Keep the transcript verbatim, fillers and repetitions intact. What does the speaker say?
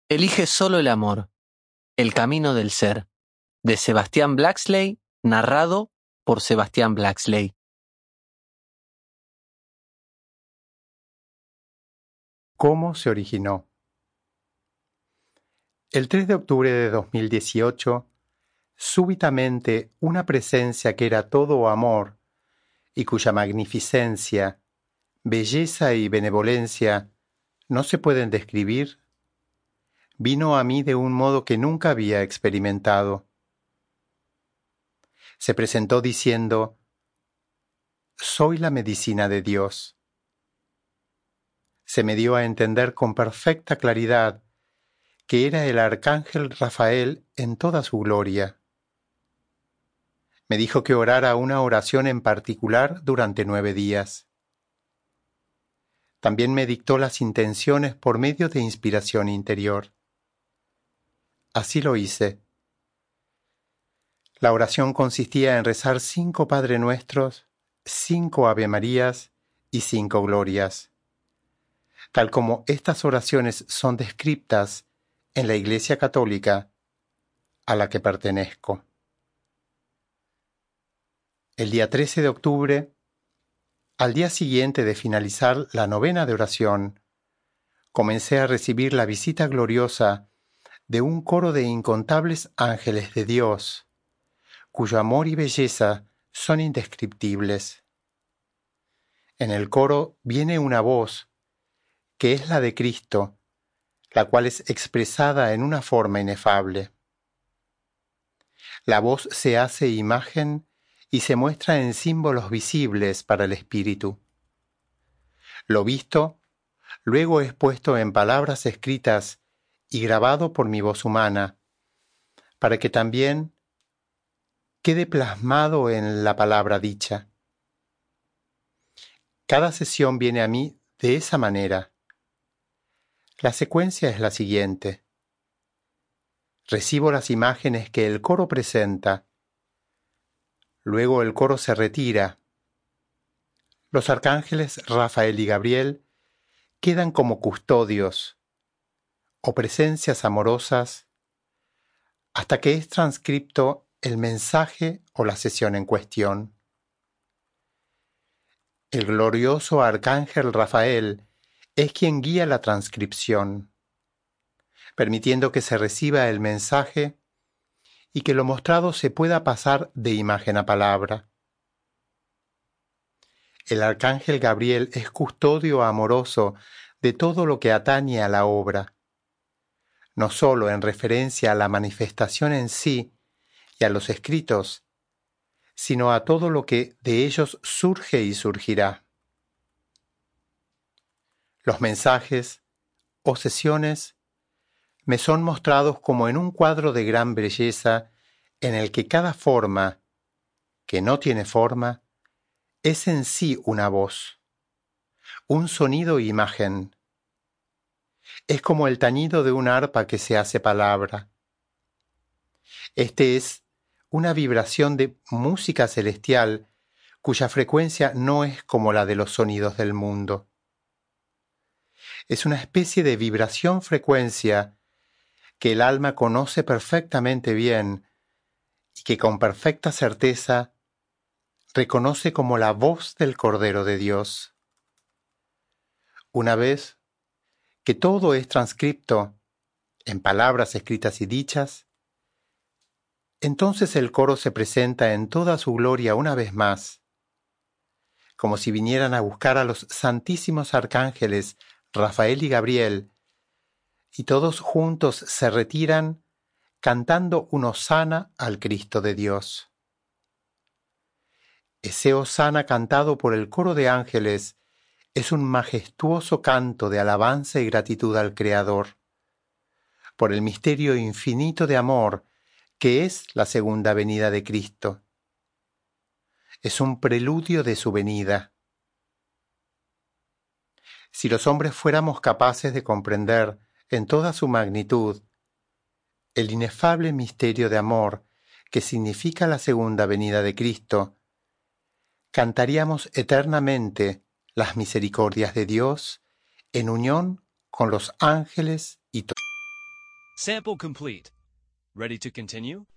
Elige solo el amor, el camino del ser, de Sebastián Blaxley, narrado por Sebastián Blaxley. ¿Cómo se originó? El tres de octubre de dos mil dieciocho, súbitamente una presencia que era todo amor y cuya magnificencia, belleza y benevolencia no se pueden describir, vino a mí de un modo que nunca había experimentado. Se presentó diciendo: «Soy la medicina de Dios». Se me dio a entender con perfecta claridad que era el arcángel Rafael en toda su gloria. Me dijo que orara una oración en particular durante nueve días. También me dictó las intenciones por medio de inspiración interior. Así lo hice. La oración consistía en rezar cinco Padre Nuestros, cinco Ave Marías y cinco Glorias, tal como estas oraciones son descritas en la Iglesia Católica a la que pertenezco. El día trece de octubre, al día siguiente de finalizar la novena de oración, comencé a recibir la visita gloriosa de un coro de incontables ángeles de Dios, cuyo amor y belleza son indescriptibles. En el coro viene una voz, que es la de Cristo, la cual es expresada en una forma inefable. La voz se hace imagen y se muestra en símbolos visibles para el espíritu. Lo visto, luego es puesto en palabras escritas y grabado por mi voz humana, para que también quede plasmado en la palabra dicha. Cada sesión viene a mí de esa manera. La secuencia es la siguiente. Recibo las imágenes que el coro presenta. Luego el coro se retira. Los arcángeles Rafael y Gabriel quedan como custodios o presencias amorosas hasta que es transcripto el mensaje o la sesión en cuestión. El glorioso arcángel Rafael es quien guía la transcripción, permitiendo que se reciba el mensaje y que lo mostrado se pueda pasar de imagen a palabra. El arcángel Gabriel es custodio amoroso de todo lo que atañe a la obra, no solo en referencia a la manifestación en sí y a los escritos, sino a todo lo que de ellos surge y surgirá. Los mensajes o sesiones me son mostrados como en un cuadro de gran belleza en el que cada forma, que no tiene forma, es en sí una voz, un sonido e imagen. Es como el tañido de una arpa que se hace palabra. Este es una vibración de música celestial cuya frecuencia no es como la de los sonidos del mundo. Es una especie de vibración-frecuencia que el alma conoce perfectamente bien y que con perfecta certeza reconoce como la voz del Cordero de Dios. Una vez que todo es transcripto en palabras escritas y dichas, entonces el coro se presenta en toda su gloria una vez más, como si vinieran a buscar a los santísimos arcángeles Rafael y Gabriel, y todos juntos se retiran cantando un hosana al Cristo de Dios. Ese hosana cantado por el coro de ángeles es un majestuoso canto de alabanza y gratitud al Creador, por el misterio infinito de amor que es la segunda venida de Cristo. Es un preludio de su venida. Si los hombres fuéramos capaces de comprender en toda su magnitud el inefable misterio de amor que significa la segunda venida de Cristo, cantaríamos eternamente las misericordias de Dios en unión con los ángeles y todos. Sample complete. Ready to continue?